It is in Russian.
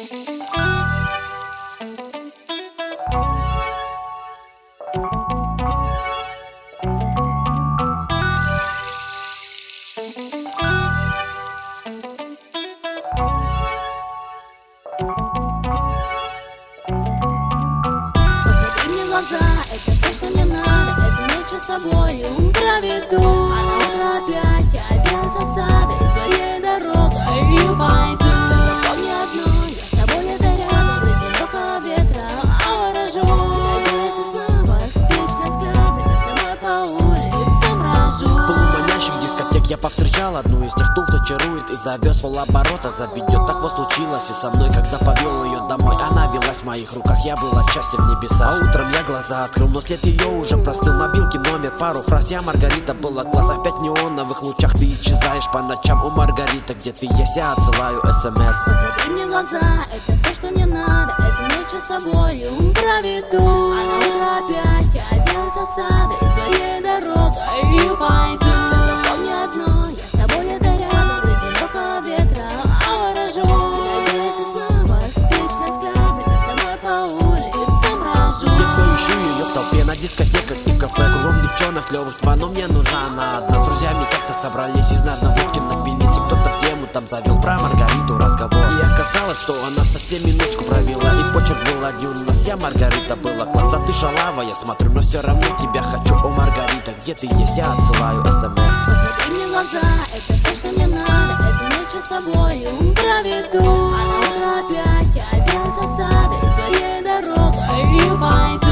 Это все, что мне надо, эту ночь с собой проведу. А на утро опять я засады своей дорогой пойду. Только помни одно, я с тобой это рядом, одинокого ветра ворожу. И надеюсь снова встречные взгляды, я с тобой по улицам брожу. Полуманящих дискотек я повстречал одну из тех, кто чарует и завез полоборота, заведет. Так вот случилось и со мной, когда повел ее домой. Она велась в моих руках, я был от счастья в небесах. А утром я глаза открыл, но след ее уже простыл. Мобилки, номер, пару фраз, я Маргарита, была класс. Опять в неоновых лучах ты исчезаешь по ночам. О, Маргарита, где ты есть, я отсылаю СМС. Посмотри мне в глаза, это все, что мне надо, эту ночь с собой проведу. А на утро опять я засады своей дорогой пойду. Только помни одно, я с тобой это рядом, одинокого ветра ворожу. И надеюсь снова встречные взгляды, я с тобой по улицам брожу. Я все ищу ее в толпе, на дискотеках и в кафе. Кругом девчонок клевых два, но мне нужна она одна. С друзьями как-то собрались, из нас на водки напились. И кто-то в тему там завел про Маргариту разговор. И оказалось, что она со всеми ночку провела. И почерк был один у нас, я Маргарита, была класс. А ты шалава, я смотрю, но все равно тебя хочу. О, Маргарита, где ты есть, я отсылаю СМС. Посмотри мне в глаза, это все, что мне надо, эту ночь с собой проведу. А на утро опять я засады своей дорогой пойду.